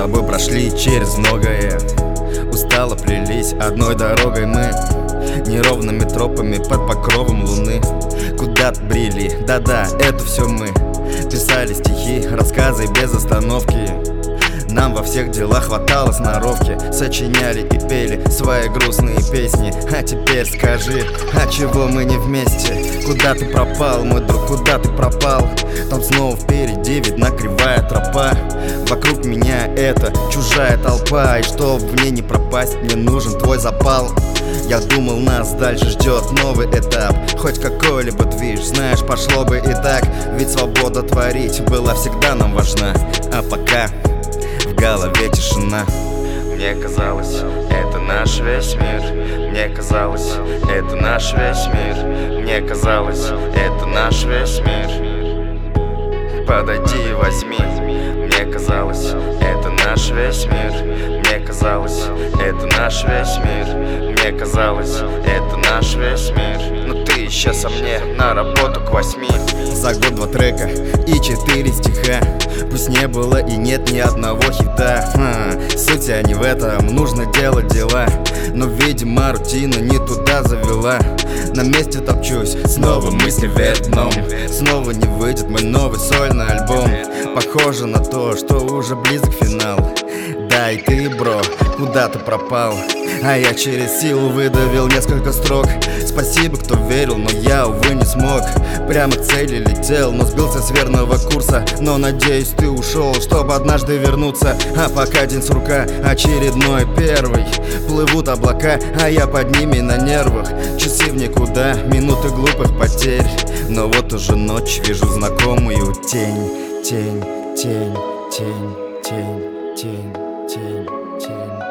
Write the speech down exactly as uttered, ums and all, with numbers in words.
тобой прошли через многое, устало плелись одной дорогой мы, неровными тропами под покровом луны. Куда-то брели, да-да, это все мы. Писали стихи, рассказы без остановки. Нам во всех делах хватало сноровки. Сочиняли и пели свои грустные песни. А теперь скажи, а чего мы не вместе? Куда ты пропал, мой друг, куда ты пропал? Там снова впереди видна кривая тропа. Вокруг меня это чужая толпа. И чтоб в ней не пропасть, мне нужен твой запал. Я думал, нас дальше ждет новый этап, хоть какой-либо движ, знаешь, пошло бы и так. Ведь свобода творить была всегда нам важна. А пока в голове тишина. Мне казалось, это наш весь мир. Мне казалось, это наш весь мир. Мне казалось, это наш весь мир. Подойди и возьми. Мне казалось, это наш весь мир. Мне казалось, это наш весь мир. Мне казалось, это наш весь мир. Но ты исчез, а мне на работу к восьми. За год два трека и четыре стиха. Пусть не было и нет ни одного хита. Ха, суть а не в этом, нужно делать дела. Но, видимо, рутина не туда завела. На месте топчусь, снова мысли вверх дном. Снова не выйдет мой новый сольный альбом. Похоже на то, что уже близок финал. Да и ты, бро, куда ты пропал? А я через силу выдавил несколько строк. Спасибо, кто верил, но я, увы, не смог. Прямо к цели летел, но сбился с верного курса. Но надеюсь, ты ушел, чтобы однажды вернуться. А пока день сурка, очередной первый. Плывут облака, а я под ними на нервах. Часы в никуда, минуты глупых потерь. Но вот уже ночь, вижу знакомую тень. Тень, тень, тень, тень, тень, тень, тень.